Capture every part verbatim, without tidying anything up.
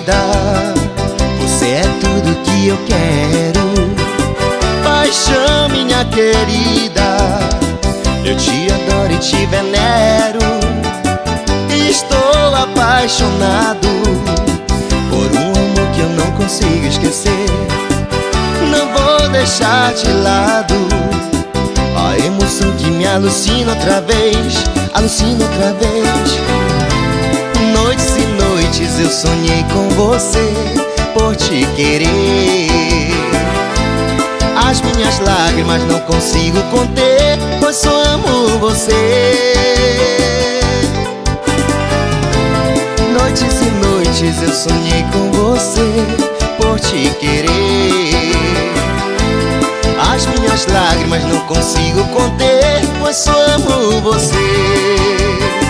vida, você é tudo que eu quero. Paixão, minha querida, eu te adoro e te venero. Estou apaixonado por um amor que eu não consigo esquecer. Não vou deixar de lado a emoção que me alucina outra vez, alucina outra vez. Noites e noites eu sonhei com você, por te querer. As minhas lágrimas não consigo conter, pois só amo você. Noites e noites eu sonhei com você, por te querer. As minhas lágrimas não consigo conter, pois só amo você.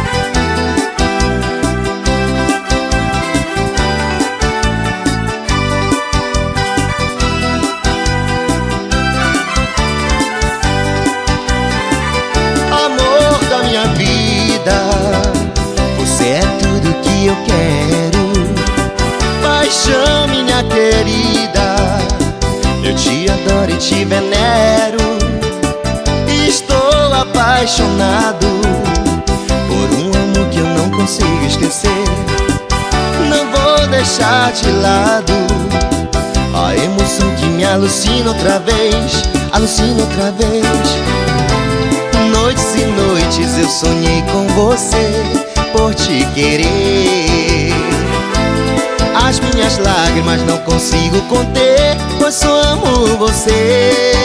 Minha vida, você é tudo que eu quero. Paixão, minha querida, eu te adoro e te venero. Estou apaixonado por um amor que eu não consigo esquecer. Não vou deixar de lado a emoção que me alucina outra vez, alucina outra vez. Noites e noites eu sonhei com você, por te querer. As minhas lágrimas não consigo conter, pois só amo você.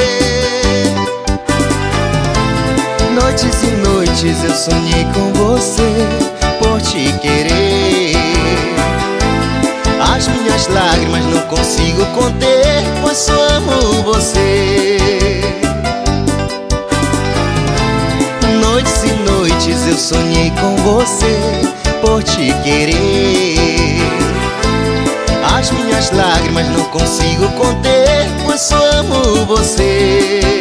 Noites e noites eu sonhei com você, por te querer. As minhas lágrimas não consigo conter, pois só amo você. Noites e noites eu sonhei com você, por te querer. As minhas lágrimas não consigo conter, pois só amo você.